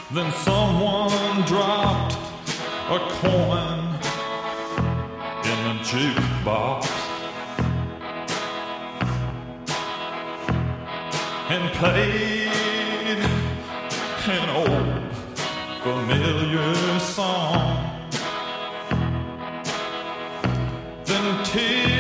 Then someone dropped a coin in the jukebox and played an old familiar song. Then tears